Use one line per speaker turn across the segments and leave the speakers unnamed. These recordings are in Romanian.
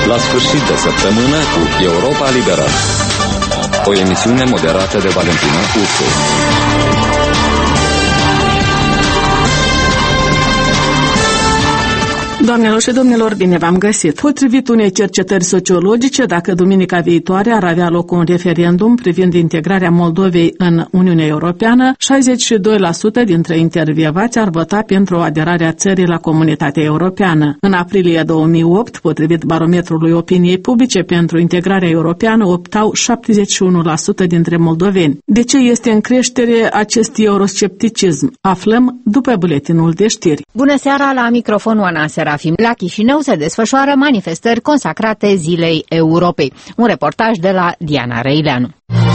La sfârșit de săptămână cu Europa Liberă. O emisiune moderată de Valentina Ursu.
Doamnelor și domnilor, bine v-am găsit! Potrivit unei cercetări sociologice, dacă duminica viitoare ar avea loc un referendum privind integrarea Moldovei în Uniunea Europeană, 62% dintre intervievați ar vota pentru aderarea țării la Comunitatea Europeană. În aprilie 2008, potrivit barometrului opiniei publice pentru integrarea europeană, optau 71% dintre moldoveni. De ce este în creștere acest euroscepticism? Aflăm după buletinul de știri.
Bună seara, la microfonul Ana Serafim. La Chișinău se desfășoară manifestări consacrate Zilei Europei. Un reportaj de la Diana Răileanu.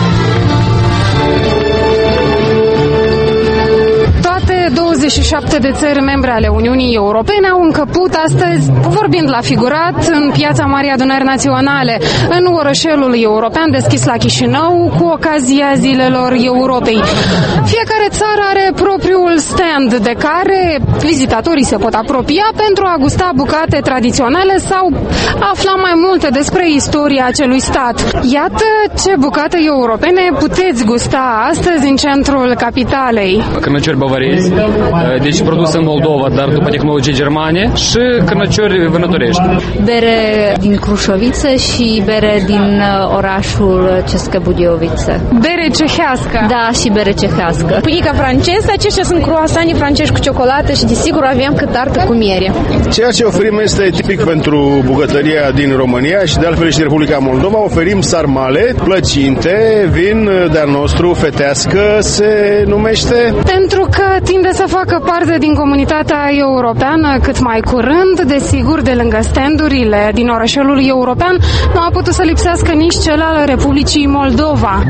Toate 27 de țări membre ale Uniunii Europene au încăput astăzi, vorbind la figurat, în piața Marii Adunări Naționale, în orășelul european deschis la Chișinău, cu ocazia Zilelor Europei. Fiecare țară are propriul stand de care vizitatorii se pot apropia pentru a gusta bucate tradiționale sau afla mai multe despre istoria acelui stat. Iată ce bucate europene puteți gusta astăzi în centrul capitalei.
Cărnăciori bavarezi, deci produs în Moldova, dar după tehnologie germane, și cărnăciori vânătorești.
Bere din Crușoviță și bere din orașul Cescă-Budioviță.
Bere cehească.
Da, și bere cehească.
Pâinica franceză, aceștia sunt croasanii francezi cu ciocolată și desigur avem cât tartă cu miere.
Ceea ce oferim este tipic pentru bucătăria din România și de altfel și Republica Moldova. Oferim sarmale, plăcinte, vin de-al nostru, fetească se numește.
Pentru că tinde să facă parte din comunitatea europeană cât mai curând, desigur, de lângă standurile din orășelul european, nu a putut să lipsească nici cel al Republicii Moldova.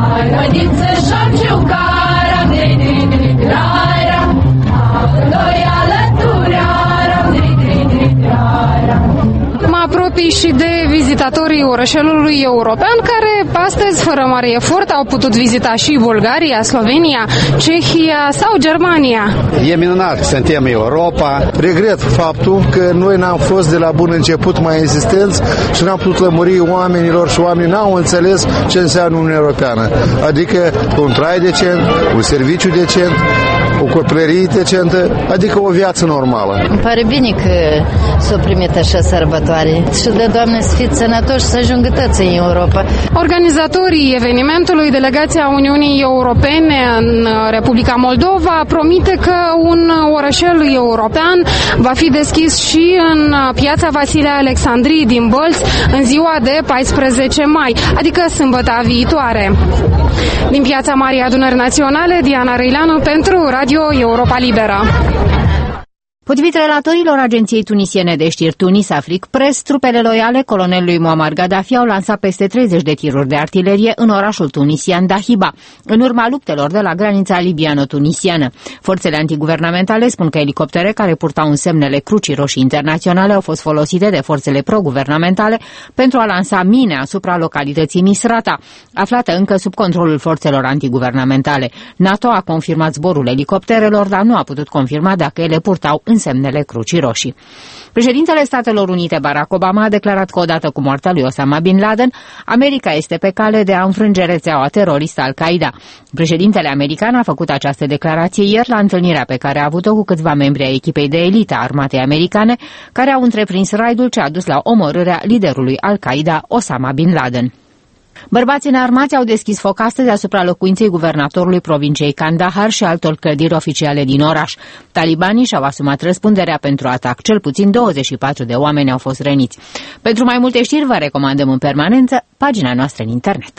Mă apropii și de vizitatorii orășelului european, care astăzi, fără mare efort, au putut vizita și Bulgaria, Slovenia, Cehia sau Germania.
E minunat, suntem Europa. Regret faptul că noi n-am fost de la bun început mai insistenți și n-am putut lămuri oamenilor și oamenii n-au înțeles ce înseamnă Uniunea Europeană. Adică un trai decent, un serviciu decent, o copilărie decentă, adică o viață normală.
Îmi pare bine că s-au primit așa sărbătoare și de Doamne să fiți sănătoși să ajungă toți în Europa.
Organizatorii evenimentului, delegația Uniunii Europene în Republica Moldova, promite că un orășel european va fi deschis și în piața Vasile Alexandrii din Bălți în ziua de 14 mai, adică sâmbăta viitoare. Din piața Marii Adunări Naționale, Diana Răileanu pentru Radio Europa Liberă.
Potrivit relatorilor agenției tunisiene de știri Tunis Afrique Press, trupele loiale colonelului Muammar Gaddafi au lansat peste 30 de tiruri de artilerie în orașul tunisian Dahiba, în urma luptelor de la granița libiano-tunisiană. Forțele antiguvernamentale spun că elicoptere care purtau însemnele Crucii Roșii Internaționale au fost folosite de forțele pro-guvernamentale pentru a lansa mine asupra localității Misrata, aflată încă sub controlul forțelor antiguvernamentale. NATO a confirmat zborul elicopterelor, dar nu a putut confirma dacă ele purtau însemnele Crucii Roșii. Președintele Statelor Unite Barack Obama a declarat că odată cu moartea lui Osama Bin Laden, America este pe cale de a înfrânge rețeaua teroristă Al-Qaeda. Președintele american a făcut această declarație ieri la întâlnirea pe care a avut-o cu câțiva membri ai echipei de elită a armatei americane, care au întreprins raidul ce a dus la omorârea liderului Al-Qaeda Osama Bin Laden. Bărbații nearmați au deschis foc astăzi asupra locuinței guvernatorului provinciei Kandahar și altor clădiri oficiale din oraș. Talibanii și-au asumat răspunderea pentru atac. Cel puțin 24 de oameni au fost răniți. Pentru mai multe știri vă recomandăm în permanență pagina noastră în internet.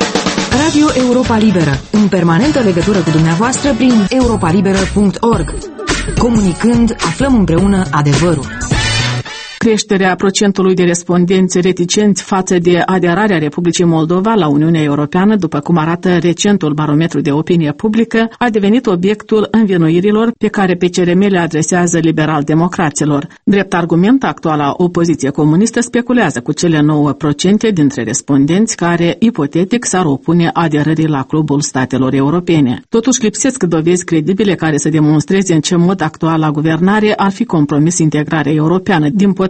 Radio Europa Liberă, în permanentă legătură cu dumneavoastră prin europalibera.org. Comunicând, aflăm împreună adevărul.
Creșterea procentului de respondenți reticenți față de aderarea Republicii Moldova la Uniunea Europeană, după cum arată recentul barometru de opinie publică, a devenit obiectul învinuirilor pe care PCRM le adresează liberal-democraților. Drept argument, actuala opoziție comunistă speculează cu cele 9% dintre respondenți care, ipotetic, s-ar opune aderării la Clubul Statelor Europene. Totuși, lipsesc dovezi credibile care să demonstreze în ce mod actuala guvernare ar fi compromis integrarea europeană. Dimpotrivă,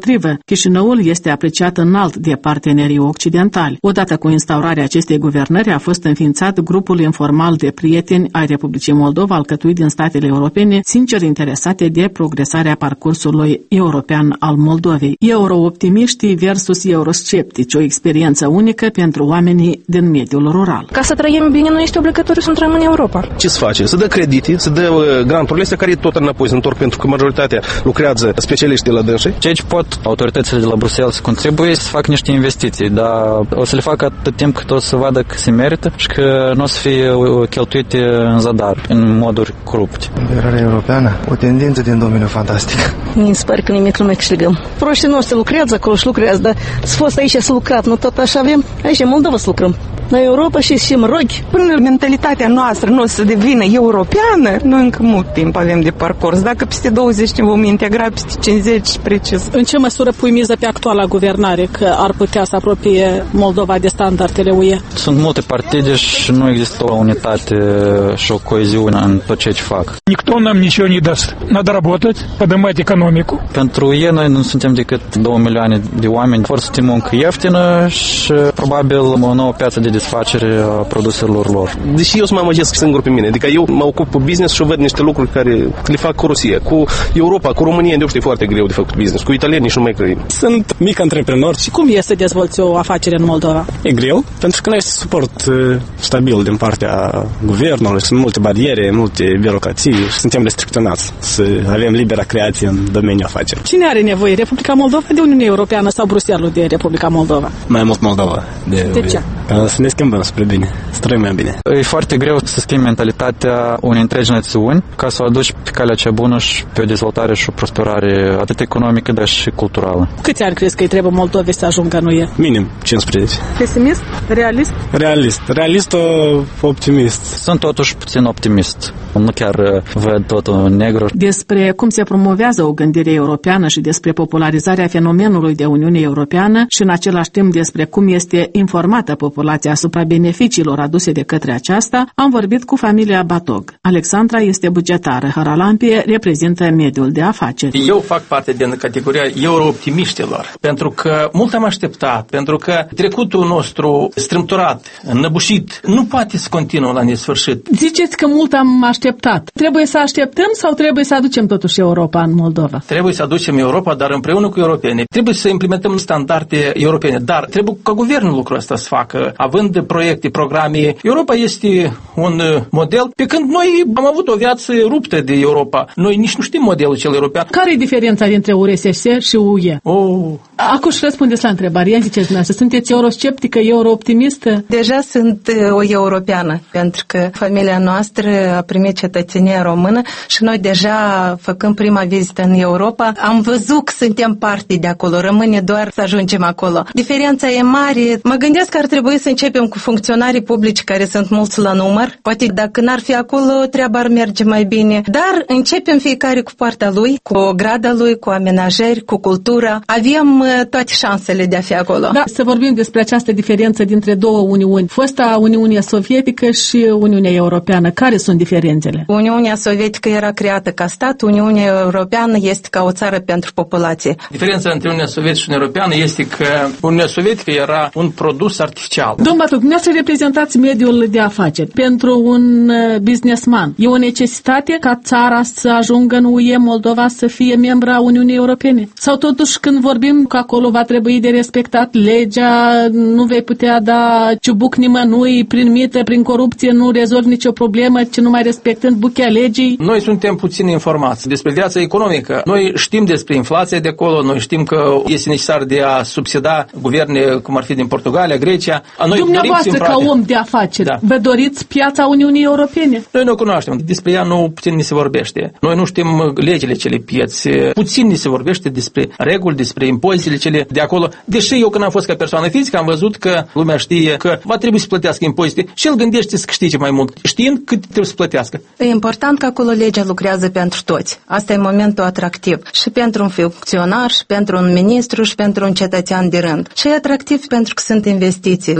Dimpotrivă, Chișinăul este apreciat înalt de partenerii occidentali. Odată cu instaurarea acestei guvernări a fost înființat grupul informal de prieteni ai Republicii Moldova, alcătuit din statele europene, sincer interesate de progresarea parcursului european al Moldovei. Eurooptimiștii versus eurosceptici, o experiență unică pentru oamenii din mediul rural.
Ca să trăim bine, nu este obligatoriu să intrăm în Europa.
Ce se face? Se dă credite, se dă granturile astea care tot înapoi se întorc, pentru că majoritatea lucrează specialiști de la dânsii.
Ceea ce pot autoritățile de la Bruxelles să contribuie să facă niște investiții, dar o să le facă atât timp cât o să vadă că se merită și că nu o să fie cheltuite în zadar, în moduri corupte.
Integrarea europeană, o tendință din domeniul fantastic.
Mi se pare că nimic nu mai câștigăm. Proștii noștri lucrează acolo și lucrează, dar să fost aici să lucrat, nu tot așa avem? Aici în Moldova să lucrăm. În Europa și mă rog.
Până mentalitatea noastră nu o să devină europeană, noi încă mult timp avem de parcurs. Dacă peste 20 ne vom integra, peste 50 precis.
În ce măsură pui miză pe actuala guvernare că ar putea să apropie Moldova de standardele UE?
Sunt multe partide și nu există o unitate și o coeziune în tot ceea ce fac.
Никто нам ничего не даст. Надо работать, поднимать экономику.
Pentru ei noi nu suntem decât 2 milioane de oameni, forță de muncă ieftină și probabil o nouă piață de desfacere a produselor lor.
Deși eu să mă amăgesc singur pe mine, adică eu mă ocup cu business și văd niște lucruri care le fac cu Rusia, cu Europa, cu România, de e foarte greu de făcut business, cu italienii și nu mai cred.
Sunt mic antreprenor.
Și cum e să dezvolți o afacere în Moldova?
E greu, pentru că nu este suport stabil din partea guvernului, sunt multe bariere, multe birocrații și suntem restricționați să avem libera creație în domeniul afacerii.
Cine are nevoie? Republica Moldova de Uniunea Europeană sau Bruxelles de Republica Moldova?
Mai mult Moldova.
De ce?
Să ne schimbăm spre bine, să trăim mai bine.
E foarte greu să schimbi mentalitatea unei întregi națiuni ca să o aduci pe calea cea bună și pe o dezvoltare și o prosperare atât economică, dar și culturală.
Câți ani crezi că îi trebuie Moldovei să ajungă în UE?
Minim 15.
Pesimist? Realist?
Realist, optimist.
Sunt totuși puțin optimist. Nu chiar văd totul în negru.
Despre cum se promovează o gândire europeană și despre popularizarea fenomenului de Uniune Europeană și în același timp despre cum este informată populația asupra beneficiilor aduse de către aceasta, am vorbit cu familia Batog. Alexandra este bugetară, Haralampie reprezintă mediul de afaceri.
Eu fac parte din categoria eurooptimiștilor, pentru că mult am așteptat, pentru că trecutul nostru strâmturat, înnăbușit, nu poate să continue la nesfârșit.
Ziceți că mult am așteptat. Trebuie să așteptăm sau trebuie să aducem totuși Europa în Moldova?
Trebuie să aducem Europa, dar împreună cu europeni. Trebuie să implementăm standarde europene, dar trebuie ca guvernul lucrul ăsta să facă, având proiecte, programe. Europa este un model, pe când noi am avut o viață ruptă de Europa. Noi nici nu știm modelul cel european.
Care e diferența dintre URSS și UE? Acum și răspundeți la întrebare. Ia ziceți dumneavoastră, sunteți eurosceptică, eurooptimistă?
Deja sunt o europeană, pentru că familia noastră a primit cetățenia română și noi deja, făcând prima vizită în Europa, am văzut că suntem parte de acolo, rămâne doar să ajungem acolo. Diferența e mare. Mă gândesc că ar trebui să începem cu funcționarii publici, care sunt mulți la număr. Poate dacă n-ar fi acolo, treaba ar merge mai bine. Dar începem fiecare cu partea lui, cu grada lui, cu amenajări, cu cultura. Avem toate șansele de a fi acolo.
Da, să vorbim despre această diferență dintre două Uniuni. Fosta Uniune Sovietică și Uniunea Europeană. Care sunt diferențele?
Uniunea Sovietică era creată ca stat, Uniunea Europeană este ca o țară pentru populație.
Diferența între Uniunea Sovietică și Uniunea Europeană este că Uniunea Sovietică era un produs artificial.
Domnul Batog, dumneavoastră reprezentați mediul de afaceri. Pentru un businessman, e o necesitate ca țara să ajungă în UE, Moldova să fie membra Uniunii Europene? Sau totuși când vorbim că acolo va trebui de respectat legea, nu vei putea da ciubuc nimănui, prin mită, prin corupție, nu rezolvi nicio problemă, ci numai respectând buchea legii?
Noi suntem puțin informați despre viața economică. Noi știm despre inflația de acolo, noi știm că este necesar de a subsida guverne cum ar fi din Portugalia, Grecia. Noi
dumneavoastră, ca om de afaceri, vă doriți piața Uniunii Europene?
Noi nu o cunoaștem. Despre ea nu puțin ni se vorbește. Noi nu știm legile cele pieți. Puțin ni se vorbește despre reguli, despre impozitele cele de acolo. Deși eu când am fost ca persoană fizică am văzut că lumea știe că va trebui să plătească impozite și el gândește să câștige mai mult, știind cât trebuie să plătească.
E important că acolo legea lucrează pentru toți. Asta e momentul atractiv. Și pentru un funcționar, și pentru un ministru, și pentru un cetățean de rând. Și e atractiv pentru că sunt investiții.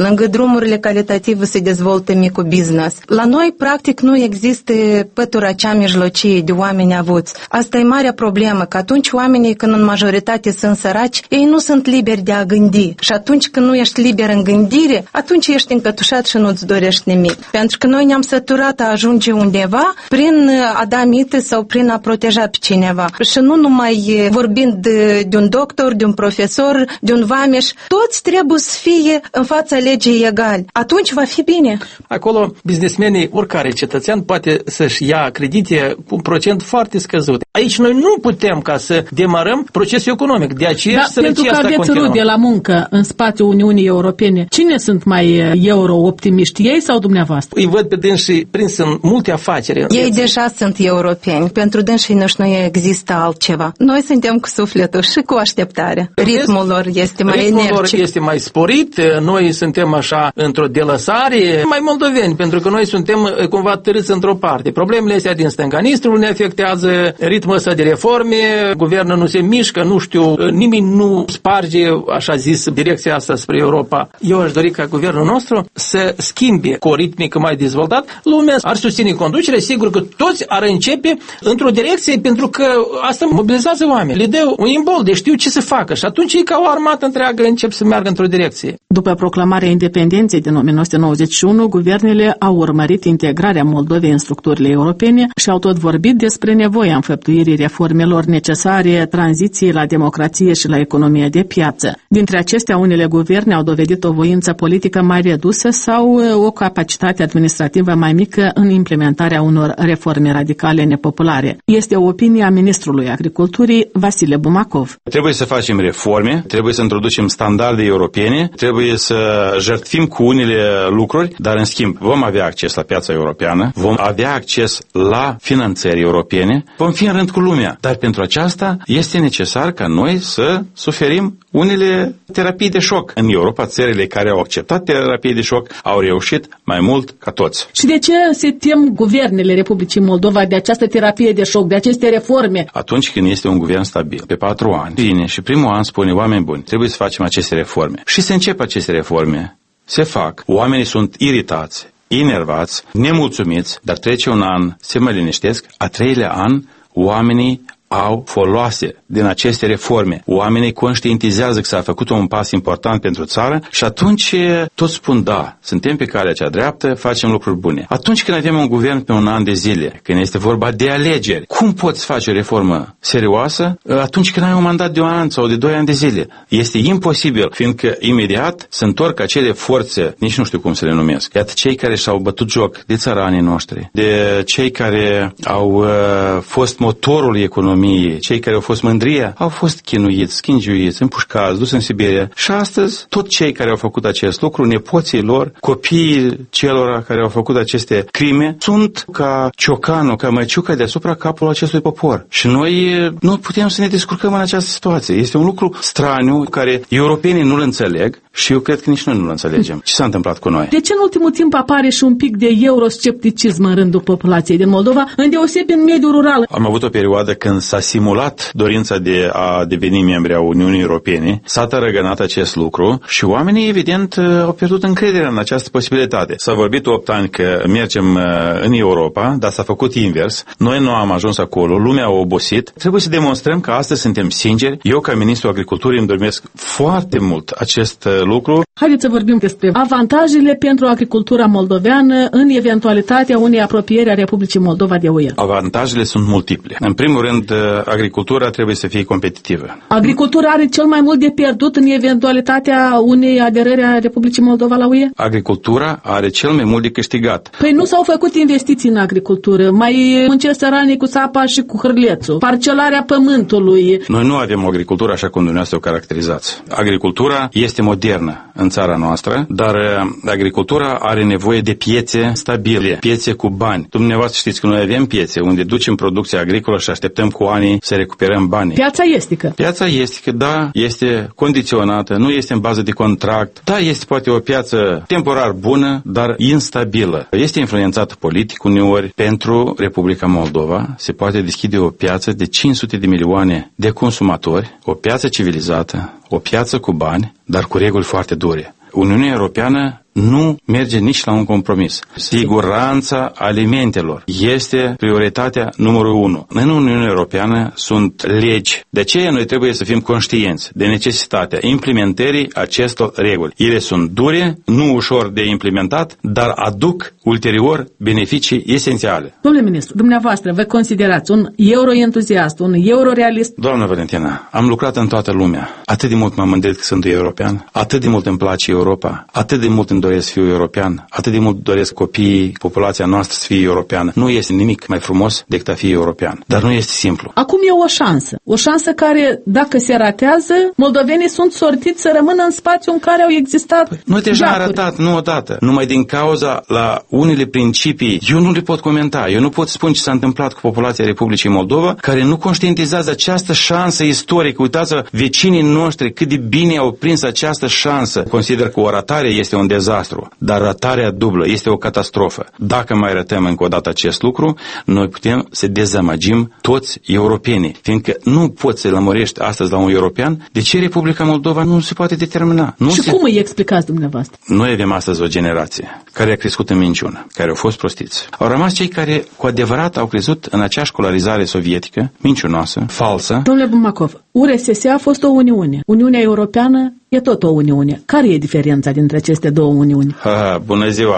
lângă drumurile calitative se dezvoltă micul business. La noi, practic, nu există pătura cea mijlocie de oameni avuți. Asta e marea problemă, că atunci oamenii, când în majoritate sunt săraci, ei nu sunt liberi de a gândi. Și atunci când nu ești liber în gândire, atunci ești încătușat și nu-ți dorești nimic. Pentru că noi ne-am săturat a ajunge undeva prin a da mită sau prin a proteja pe cineva. Și nu numai vorbind de un doctor, de un profesor, de un vameș, toți trebuie să fie în fața legii egali. Atunci va fi bine.
Acolo, businessmenii, oricare cetățean poate să-și ia credite cu un procent foarte scăzut. Aici noi nu putem ca să demarăm procesul economic. De aceea
pentru că aveți rude la muncă în spațiul Uniunii Europene. Cine sunt mai euro-optimiști, ei sau dumneavoastră?
Îi văd pe dânsii prins în multe afaceri.
Ei deja sunt europeni. Pentru dânsii nu există altceva. Noi suntem cu sufletul și cu așteptare. Ritmul lor este mai energic.
Ritmul lor este mai sporit. Noi suntem așa într-o delăsare mai moldoveni, pentru că noi suntem cumva târâți într-o parte. Problemele astea din stânga Nistrului ne afectează, ritmul ăsta de reforme, guvernul nu se mișcă, nu știu, nimeni nu sparge, așa zis, direcția asta spre Europa. Eu aș dori ca guvernul nostru să schimbe cu o ritmică mai dezvoltat. Lumea ar susține conducerea, sigur că toți ar începe într-o direcție, pentru că asta mobilizează oameni. Le dă un imbol de știu ce să facă și atunci e ca o armată întreagă încep să meargă într-o direcție.
După proclamarea independenței din 1991, guvernele au urmărit integrarea Moldovei în structurile europene și au tot vorbit despre nevoia înfăptuirii reformelor necesare tranziției la democrație și la economie de piață. Dintre acestea, unele guverne au dovedit o voință politică mai redusă sau o capacitate administrativă mai mică în implementarea unor reforme radicale nepopulare. Este opinia ministrului Agriculturii, Vasile Bumacov.
Trebuie să facem reforme, trebuie să introducem standarde europene, trebuie să jertfim cu unele lucruri, dar în schimb vom avea acces la piața europeană, vom avea acces la finanțări europene, vom fi în rând cu lumea. Dar pentru aceasta este necesar ca noi să suferim unele terapii de șoc. În Europa, țările care au acceptat terapii de șoc au reușit mai mult ca toți.
Și de ce se tem guvernele Republicii Moldova de această terapie de șoc, de aceste reforme?
Atunci când este un guvern stabil, pe 4 ani, vine și primul an spune, oameni buni, trebuie să facem aceste reforme. Și se încep aceste reforme, se fac, oamenii sunt iritați, enervați, nemulțumiți, dar trece un an, se mai liniștesc, a 3-lea an, oamenii au foloase din aceste reforme. Oamenii conștientizează că s-a făcut un pas important pentru țară și atunci toți spun da, suntem pe calea cea dreaptă, facem lucruri bune. Atunci când avem un guvern pe un an de zile, când este vorba de alegeri, cum poți face o reformă serioasă atunci când ai un mandat de 1 an sau de 2 ani de zile? Este imposibil, fiindcă imediat se întorc acele forțe, nici nu știu cum să le numesc. Iată, cei care și-au bătut joc de țăranii noștri, de cei care au fost motorul economiei, cei care au fost mândria, au fost chinuiți, schingiuiți, împușcați, dus în Siberia. Și astăzi, tot cei care au făcut acest lucru, nepoții lor, copiii celor care au făcut aceste crime, sunt ca ciocanul, ca măciuca deasupra capului acestui popor. Și noi nu putem să ne descurcăm în această situație. Este un lucru straniu care europenii nu-l înțeleg și eu cred că nici noi nu-l înțelegem. Ce s-a întâmplat cu noi?
De ce în ultimul timp apare și un pic de euroscepticism în rândul populației din Moldova, îndeosebi în mediul rural?
Am avut o perioadă când s-a simulat dorința de a deveni membri a Uniunii Europene, s-a tărăgănat acest lucru și oamenii, evident, au pierdut încrederea în această posibilitate. S-a vorbit 8 ani că mergem în Europa, dar s-a făcut invers. Noi nu am ajuns acolo, lumea a obosit. Trebuie să demonstrăm că astăzi suntem sinceri. Eu, ca ministru agriculturii, îmi dormesc foarte mult acest lucru.
Haideți să vorbim despre avantajele pentru agricultura moldoveană în eventualitatea unei apropieri a Republicii Moldova de UE.
Avantajele sunt multiple. În primul rând, agricultura trebuie să fie competitivă.
Agricultura are cel mai mult de pierdut în eventualitatea unei aderări a Republicii Moldova la UE?
Agricultura are cel mai mult de câștigat.
Păi nu s-au făcut investiții în agricultură, mai muncesc săranii cu sapa și cu hârlețul, parcelarea pământului.
Noi nu avem o agricultură așa cum dumneavoastră o caracterizați. Agricultura este modernă în țara noastră, dar agricultura are nevoie de piețe stabile, piețe cu bani. Dumneavoastră știți că noi avem piețe unde ducem producția agricolă și așteptăm cu ani să recuperăm banii.
Piața estică.
Piața estică, da, este condiționată, nu este în bază de contract. Da, este poate o piață temporar bună, dar instabilă. Este influențată politic uneori. Pentru Republica Moldova se poate deschide o piață de 500 de milioane de consumatori, o piață civilizată, o piață cu bani, dar cu reguli foarte dure. Uniunea Europeană nu merge nici la un compromis. Siguranța alimentelor este prioritatea numărul 1. În Uniunea Europeană sunt legi. De aceea noi trebuie să fim conștienți de necesitatea implementării acestor reguli. Ele sunt dure, nu ușor de implementat, dar aduc ulterior beneficii esențiale.
Domnule ministru, dumneavoastră vă considerați un euroentuziast, un eurorealist?
Doamnă Valentina, am lucrat în toată lumea. Atât de mult m-am mândrit că sunt european, atât de mult îmi place Europa, atât de mult îmi doresc să fiu european, atât de mult doresc copiii, populația noastră să fie europeană. Nu este nimic mai frumos decât a fi european, dar nu este simplu.
Acum e o șansă care, dacă se ratează, moldovenii sunt sortiți să rămână în spațiul în care au existat.
Noi deja am arătat, nu odată, numai din cauza la unele principii, eu nu le pot comenta, eu nu pot spune ce s-a întâmplat cu populația Republicii Moldova, care nu conștientizează această șansă istorică. Uitați-vă, vecinii noștri cât de bine au prins această șansă. Consider că o ratare este un dezastru, dar ratarea dublă este o catastrofă. Dacă mai ratăm încă o dată acest lucru, noi putem să dezamăgim toți europenii, fiindcă nu poți să lămurești astăzi la un european de ce Republica Moldova nu se poate determina.
Cum îi explicați dumneavoastră?
Noi avem astăzi o generație care a crescut în minciună, care au fost prostiți. Au rămas cei care cu adevărat au crezut în acea școlarizare sovietică, mincinoasă, falsă.
Domnule Bumacov, URSS a fost o Uniune. Uniunea Europeană e tot o Uniune. Care e diferența dintre aceste două Uniuni?
Bună ziua!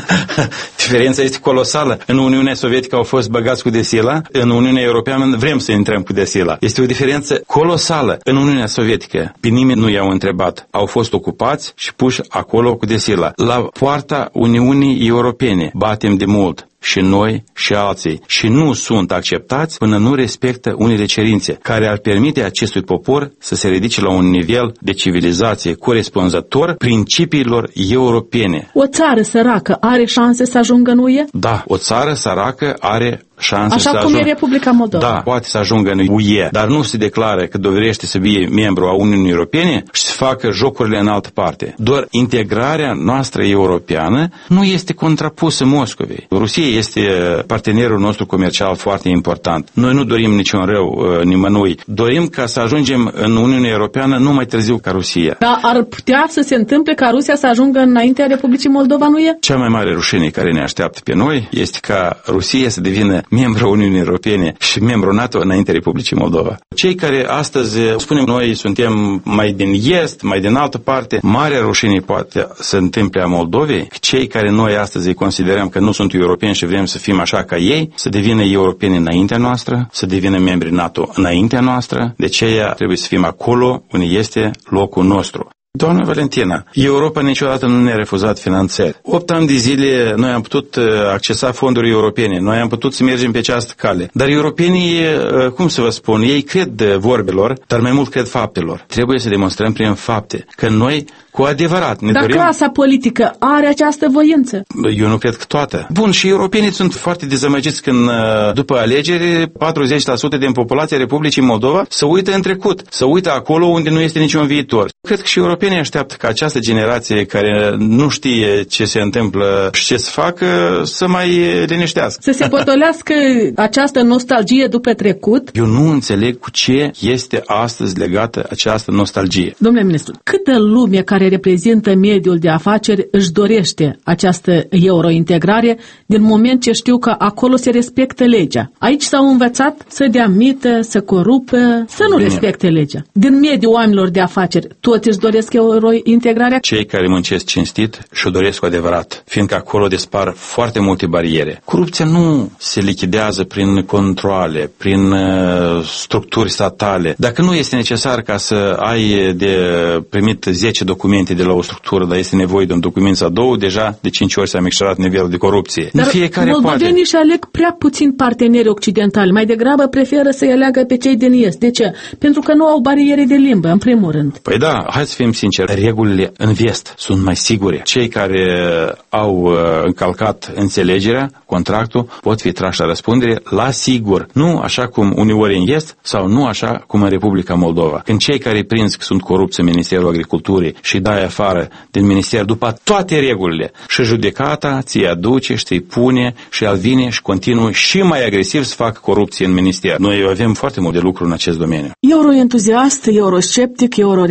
Diferența este colosală. În Uniunea Sovietică au fost băgați cu desila, în Uniunea Europeană vrem să intrăm cu desila. Este o diferență colosală. În Uniunea Sovietică pe nimeni nu i-au întrebat. Au fost ocupați și puși acolo cu desila. La poarta Uniunii Europene batem de mult. Și noi și alții. Și nu sunt acceptați până nu respectă unele cerințe care ar permite acestui popor să se ridice la un nivel de civilizație corespunzător principiilor europene.
O țară săracă are șanse să ajungă în UE?
Da, o țară săracă are șanse să
ajungă. Așa cum e Republica Moldova.
Da, poate să ajungă în UE, dar nu se declară că dorește să fie membru a Uniunii Europene și să facă jocurile în altă parte. Doar integrarea noastră europeană nu este contrapusă Moscovei. Rusia este partenerul nostru comercial foarte important. Noi nu dorim niciun rău nimănui. Dorim ca să ajungem în Uniunea Europeană nu mai târziu ca Rusia.
Dar ar putea să se întâmple ca Rusia să ajungă înaintea Republicii Moldova, nu e?
Cea mai mare rușine care ne așteaptă pe noi este ca Rusia să devină membru Uniunii Europene și membru NATO înainte Republicii Moldova. Cei care astăzi spunem noi suntem mai din est, mai din altă parte, marea rușine poate să întâmple a Moldovei, cei care noi astăzi îi considerăm că nu sunt europeni și vrem să fim așa ca ei, să devină europeni înaintea noastră, să devină membri NATO înaintea noastră, de aceea trebuie să fim acolo unde este locul nostru. Doamna Valentina, Europa niciodată nu ne-a refuzat finanțări. 8 ani de zile noi am putut accesa fonduri europene, noi am putut să mergem pe această cale. Dar europenii, cum să vă spun, ei cred vorbelor, dar mai mult cred faptelor. Trebuie să demonstrăm prin fapte că noi cu adevărat ne dorim...
Dar clasa politică are această voință?
Eu nu cred că toată. Bun, și europenii sunt foarte dezamăgiți când după alegeri 40% din populația Republicii Moldova se uită în trecut, se uită acolo unde nu este niciun viitor. Cred că și europenii așteaptă ca această generație care nu știe ce se întâmplă și ce să facă să mai liniștească.
Să se potolească această nostalgie după trecut?
Eu nu înțeleg cu ce este astăzi legată această nostalgie.
Domnule ministru, câtă lume care reprezintă mediul de afaceri își dorește această eurointegrare din moment ce știu că acolo se respectă legea. Aici s-au învățat să dea mită, să corupă, să nu respecte legea. Din mediul oamenilor de afaceri, toți își doresc eurointegrarea?
Cei care muncesc cinstit și-o doresc cu adevărat, fiindcă acolo dispar foarte multe bariere. Corupția nu se lichidează prin controale, prin structuri statale. Dacă nu este necesar ca să ai de primit 10 documente de la o structură, dar este nevoie de un document sau două, deja de 5 ori s-a micșorat nivelul de corupție.
Dar moldovenii își aleg prea puțin parteneri occidentali, mai degrabă preferă să-i aleagă pe cei din est. De ce? Pentru că nu au bariere de limbă, în primul rând.
Păi da, hai să fim sinceri, regulile în vest sunt mai sigure. Cei care au încălcat înțelegerea, contractul, pot fi trași la răspundere la sigur. Nu așa cum uneori în est sau nu așa cum în Republica Moldova. Când cei care prins că sunt corupți în Ministerul Agriculturii și dai afară din minister după toate regulile și judecata ți-i aduce și ți-i pune și al vine și continuă și mai agresiv să facă corupție în minister. Noi avem foarte mult de lucru în acest domeniu.
Euroentuziast, eurosceptic, eurorealist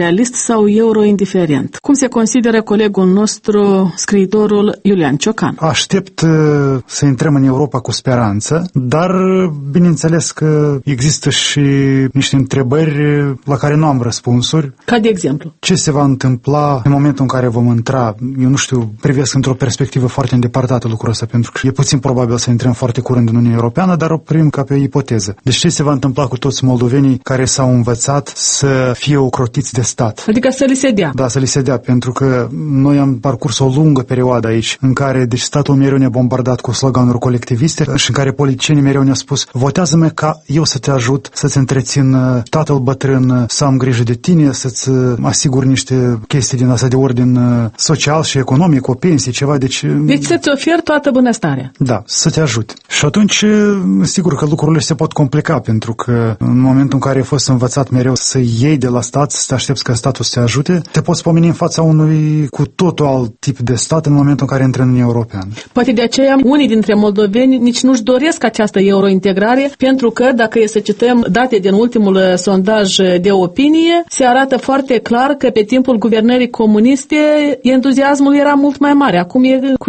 sau euro-indiferent? Cum se consideră colegul nostru, scriitorul Iulian Ciocan?
Aștept să intrăm în Europa cu speranță, dar bineînțeles că există și niște întrebări la care nu am răspunsuri.
Ca de exemplu?
Ce se va întâmpla în momentul în care vom intra? Eu nu știu, privesc într-o perspectivă foarte îndepărtată lucrul ăsta, pentru că e puțin probabil să intrăm foarte curând în Uniunea Europeană, dar o primim ca pe o ipoteză. Deci ce se va întâmpla cu toți moldovenii care s-au învățat să fie ocrotiți de stat?
Adică să li se dea.
Da, să li se dea, pentru că noi am parcurs o lungă perioadă aici, în care deci statul mereu ne-a bombardat cu sloganuri colectiviste și în care politicienii mereu ne-au spus: votează-mă ca eu să te ajut să-ți întrețin tatăl bătrân, să am grijă de tine, să-ți asigur niște chestii din asta de ordin social și economic, o pensie, ceva, deci
să-ți oferi toată bunăstarea.
Da, să te ajut. Și atunci, sigur că lucrurile se pot complica, pentru că în momentul în care ai fost învățat mereu să iei de la stat, să te aștepți ca statul să te ajute, te poți pomeni în fața unui cu totul alt tip de stat în momentul în care intri în Uniunea Europeană.
Poate de aceea unii dintre moldoveni nici nu-și doresc această eurointegrare, pentru că, dacă e să cităm date din ultimul sondaj de opinie, se arată foarte clar că pe timpul guvernării comuniste entuziasmul era mult mai mare. Acum e cu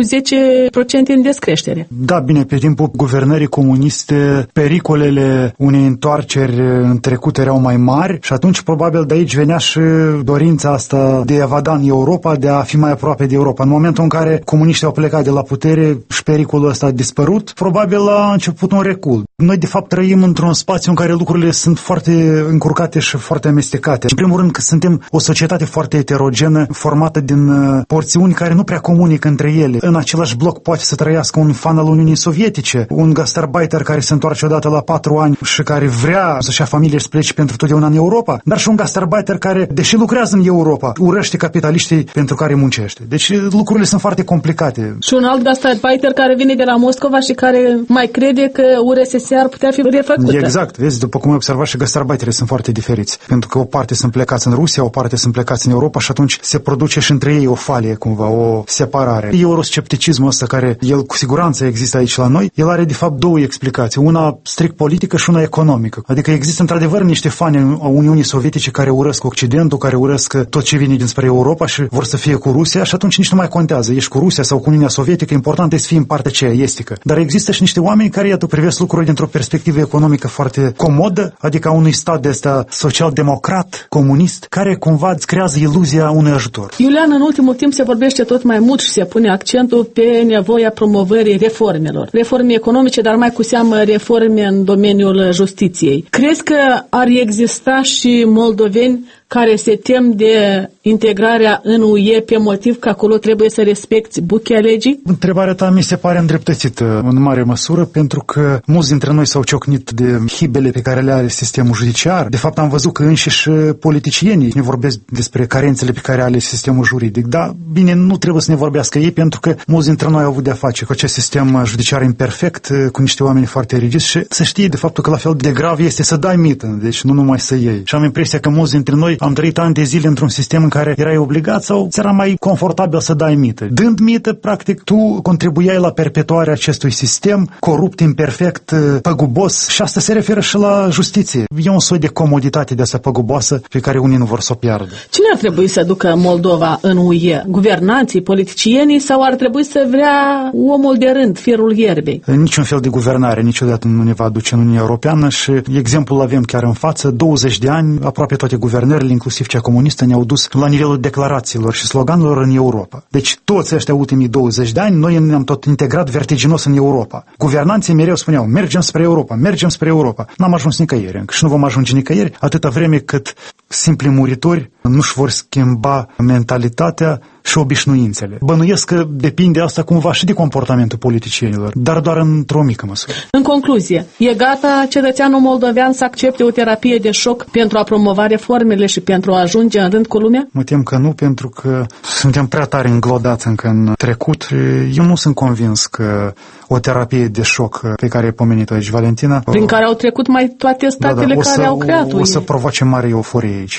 10% în descreștere.
Da, bine, pe timpul guvernării comuniste pericolele unei întoarceri în trecut erau mai mari și atunci probabil de aici venea și dorința asta de a evada în Europa, de a fi mai aproape de Europa. În momentul în care comuniștii au plecat de la putere și pericolul ăsta a dispărut, probabil a început un recul. Noi de fapt trăim într-un spațiu în care lucrurile sunt foarte încurcate și foarte amestecate. În primul rând că suntem o societate foarte heterogenă, formată din porțiuni care nu prea comunică între ele. În același bloc poate să trăiască un fan al Uniunii Sovietice, un gastarbeiter care se întoarce odată la 4 ani și care vrea să-și ia familie și să plece pentru totdeauna în Europa, dar și un gastarbeiter care, deși lucrează în Europa, urăște capitaliștii pentru care muncește. Deci lucrurile sunt foarte complicate.
Și un alt gastarbeiter care vine de la Moscova și care mai crede că URSS ar putea fi refăcută.
Exact, vezi, după cum ai observat, și gastarbeiterii sunt foarte diferiți, pentru că o parte sunt plecați în Rusia, o parte sunt plecați în Europa și atunci se produce și între ei o falie, cumva, o separare. Euroscepticismul ăsta, care el cu siguranță există aici la noi, el are de fapt două explicații, una strict politică și una economică. Adică există într-adevăr niște fani a Uniunii Sovietice care urăsc Occidentul, care urăsc tot ce vine dinspre Europa și vor să fie cu Rusia și atunci nici nu mai contează, ești cu Rusia sau cu Uniunea Sovietică, important e să fii în partea aceea estică. Dar există și niște oameni care, iată, privesc lucrurile dintr-o perspectivă economică foarte comodă, adică a unui stat de ăsta social-democrat, comunist, care cumva îți creează iluzia unui ajutor.
Iulian, în ultimul timp se vorbește tot mai mult și se pune accentul pe nevoia promovării reformelor. Reforme economice, dar mai cu seamă reforme în domeniul justiției. Crezi că ar exista și moldoveni care se tem de integrarea în UE pe motiv că acolo trebuie să respecti buchea legii?
Întrebarea ta mi se pare îndreptățită în mare măsură, pentru că mulți dintre noi s-au ciocnit de hibele pe care le are sistemul judiciar. De fapt, am văzut că înșiși politicienii ne vorbesc despre carențele pe care are sistemul juridic. Dar, bine, nu trebuie să ne vorbească ei, pentru că mulți dintre noi au avut de-a face cu acest sistem judiciar imperfect, cu niște oameni foarte rigizi și să știe de faptul că la fel de grav este să dai mită, deci nu numai să iei. Și am impresia că mulți dintre noi am trăit ani de zile într-un sistem în care erai obligat sau ți era mai confortabil să dai mită. Dând mită, practic, tu contribuiai la perpetuarea acestui sistem corupt, imperfect, păgubos, și asta se referă și la justiție. E un soi de comoditate de asta păguboasă pe care unii nu vor să o piardă.
Cine ar trebui să ducă Moldova în UE? Guvernanții, politicienii sau ar trebui să vrea omul de rând, firul ierbei?
Niciun fel de guvernare niciodată nu ne va duce în Uniunea Europeană și exemplul avem chiar în față. 20 de ani, aproape toate guvernările, inclusiv cea comunistă, ne-au dus la nivelul declarațiilor și sloganelor în Europa. Deci toți ăștia ultimii 20 de ani noi ne-am tot integrat vertiginos în Europa. Guvernanții mereu spuneau: mergem spre Europa, mergem spre Europa. N-am ajuns nicăieri încă și nu vom ajunge nicăieri atâta vreme cât simpli muritori nu-și vor schimba mentalitatea și obișnuințele. Bănuiesc că depinde asta cumva și de comportamentul politicienilor, dar doar într-o mică măsură.
În concluzie, e gata cetățeanul moldovean să accepte o terapie de șoc pentru a promova reformele și pentru a ajunge în rând cu lumea?
Mă tem că nu, pentru că suntem prea tare înglodați încă în trecut. Eu nu sunt convins că o terapie de șoc pe care ai pomenit-o aici, Valentina,
prin care au trecut mai toate statele care au creat-o.
O să provoace mare euforie aici.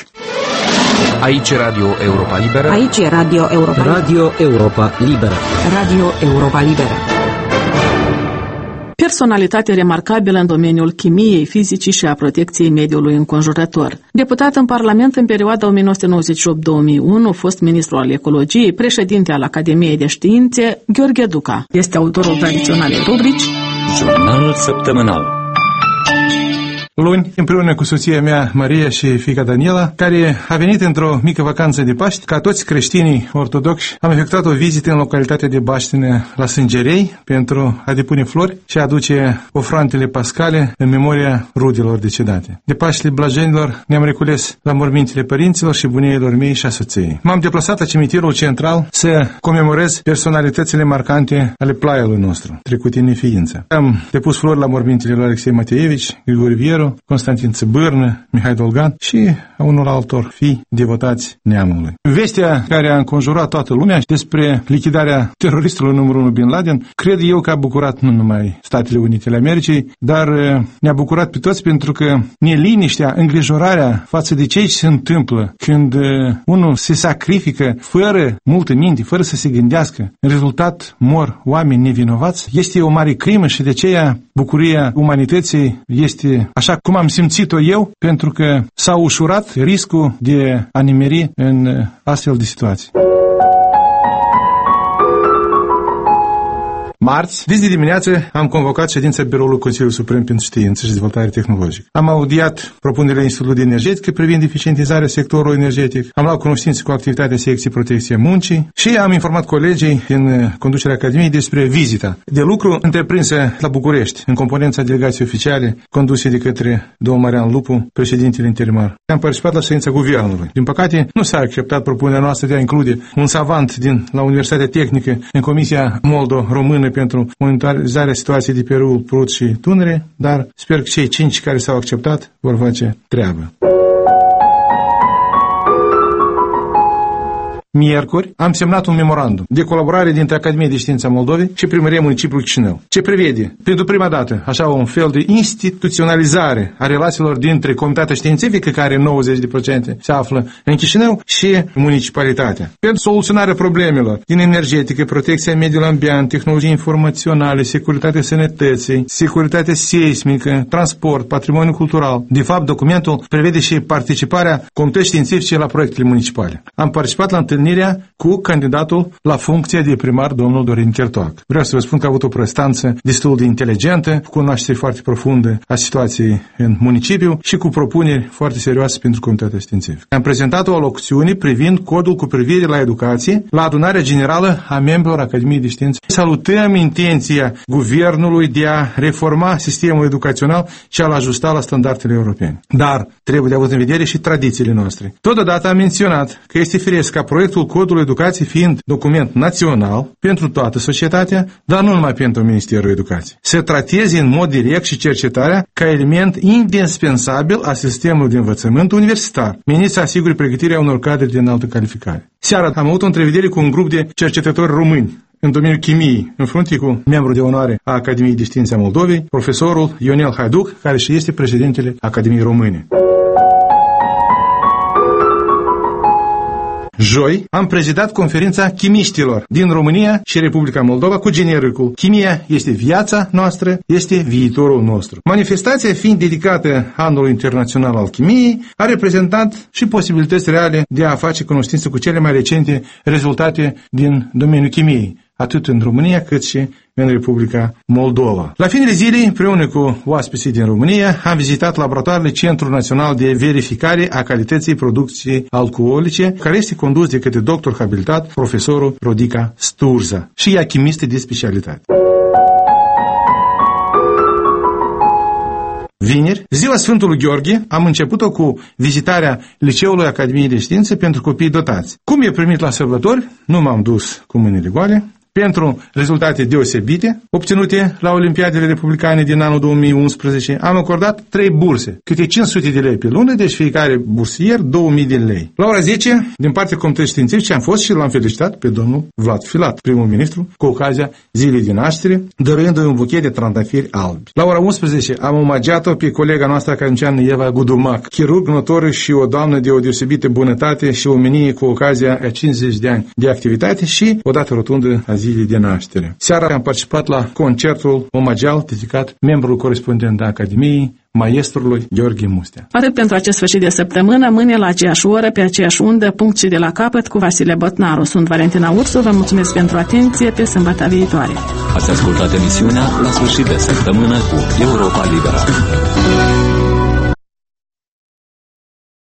Aici e Radio Europa Liberă.
Aici e Radio Europa Liberă.
Radio Europa Liberă.
Radio Europa Liberă.
personalitate remarcabilă în domeniul chimiei, fizicii și a protecției mediului înconjurător. Deputat în Parlament în perioada 1998-2001, fost ministru al ecologiei, președinte al Academiei de Științe, Gheorghe Duca. Este autorul tradiționalei rubrici
Jurnalul săptămânal.
Luni, împreună cu soția mea, Maria, și fiica Daniela, care a venit într-o mică vacanță de Paști, ca toți creștinii ortodoxi, am efectuat o vizită în localitatea de Baștină la Sângerei pentru a depune flori și a aduce ofrantele pascale în memoria rudelor decedate. De Paștile Blajenilor ne-am recules la mormintele părinților și bunieilor mei și a soției. M-am deplasat la cimitirul central să comemorez personalitățile marcante ale plaiului nostru, trecute în neființă. Am depus flori la mormintele lui Alexei Mateevici, Grigore Vieru, Constantin Țăbârnă, Mihai Dolgan și a unor altor fii devotați neamului. Vestea care a înconjurat toată lumea despre lichidarea teroristului numărul 1 Bin Laden, cred eu că a bucurat nu numai Statele Unite ale Americii, dar ne-a bucurat pe toți pentru că neliniștea, îngrijorarea față de ce se întâmplă când unul se sacrifică fără multă minte, fără să se gândească, în rezultat mor oameni nevinovați, este o mare crimă și de aceea bucuria umanității este așa cum am simțit-o eu, pentru că s-a ușurat riscul de a nimeri în astfel de situații. Marți, de dimineață, am convocat ședința Biroului Consiliului Suprem pentru Știință și Dezvoltare Tehnologică. Am audiat propunerile Institutului de Energetică privind eficientizarea sectorului energetic, am luat cunoștință cu activitatea secției protecție muncii și am informat colegii din conducerea Academiei despre vizita de lucru întreprinsă la București, în componența delegației oficiale conduse de către domnul Marian Lupu, președintele interimar. Am participat la ședința Guvernului. Din păcate, nu s-a acceptat propunerea noastră de a include un savant la Universitatea Tehnică în Comisia Moldo-Română pentru monitorizarea situației de pe râul Prut și Dunăre, dar sper că cei 5 care s-au acceptat vor face treabă. Miercuri, am semnat un memorandum de colaborare dintre Academia de Știință a Moldovei și Primăria Municipiului Chișinău, ce prevede, pentru prima dată, așa un fel de instituționalizare a relațiilor dintre Comitatea Științifică, care 90% se află în Chișinău, și municipalitatea. Pentru soluționarea problemelor din energetică, protecția mediului ambient, tehnologii informaționale, securitatea sănătății, securitatea seismică, transport, patrimoniu cultural. De fapt, documentul prevede și participarea Comității Științifice la proiectele municipale. Am participat la întâlnirea cu candidatul la funcția de primar, domnul Dorin Chertoac. Vreau să vă spun că a avut o prestanță destul de inteligentă, cu cunoaștere foarte profundă a situației în municipiu și cu propuneri foarte serioase pentru Comitatea Științifică. Am prezentat o alocuțiune privind codul cu privire la educație la adunarea generală a membrilor Academiei de Științe. Salutăm intenția guvernului de a reforma sistemul educațional și a-l ajusta la standardele europene. Dar trebuie de avut în vedere și tradițiile noastre. Totodată am menționat că este firesc ca proiectul Codului Educației fiind document național pentru toată societatea, dar nu numai pentru Ministerul Educației. Se trateze în mod direct și cercetarea ca element indispensabil a sistemului de învățământ universitar, menit să asigure pregătirea unor cadre de înaltă calificare. Seara am avut o întrevedere cu un grup de cercetători români în domeniul chimiei, în frunte cu membru de onoare a Academiei de Științe a Moldovei, profesorul Ionel Haiduc, care și este președintele Academiei Române. Joi, am prezidat conferința chimiștilor din România și Republica Moldova cu genericul Chimia este viața noastră, este viitorul nostru. Manifestația fiind dedicată Anului Internațional al Chimiei, a reprezentat și posibilități reale de a face cunoștință cu cele mai recente rezultate din domeniul chimiei, atât în România cât și în Republica Moldova. La finele zilei, împreună cu oaspeții din România, am vizitat laboratoarele Centrul Național de Verificare a Calității Producției Alcoolice, care este condus de către doctor habilitat, profesorul Rodica Sturza, și ea chimistă de specialitate. Vineri, ziua Sfântului Gheorghe, am început-o cu vizitarea Liceului Academiei de Științe pentru copii dotați. Cum e primit la sărbători, nu m-am dus cu mâinile goale, pentru rezultate deosebite obținute la Olimpiadele Republicane din anul 2011, am acordat 3 burse, câte 500 de lei pe lună, deci fiecare bursier 2000 de lei. La ora 10, din partea Comitetului Științifice, am fost și l-am felicitat pe domnul Vlad Filat, primul ministru, cu ocazia zilei de naștere, dăruindu-i un buchet de trandafiri albi. La ora 11, am omagiat-o pe colega noastră academiciană Eva Gudumac, chirurg notoriu și o doamnă de o deosebită bunătate și omenie cu ocazia a 50 de ani de activitate și o dată rotundă a zile de naștere. Seara am participat la concertul omagial dedicat membrul corespondent al Academiei, maestrului Gheorghe Mustea.
Atât pentru acest sfârșit de săptămână, mâine la aceeași oră, pe aceeași undă, punct și de la capăt, cu Vasile Botnaru. Sunt Valentina Ursu, vă mulțumesc pentru atenție, pe sâmbătă viitoare.
Ați ascultat emisiunea La sfârșit de săptămână cu Europa Liberă.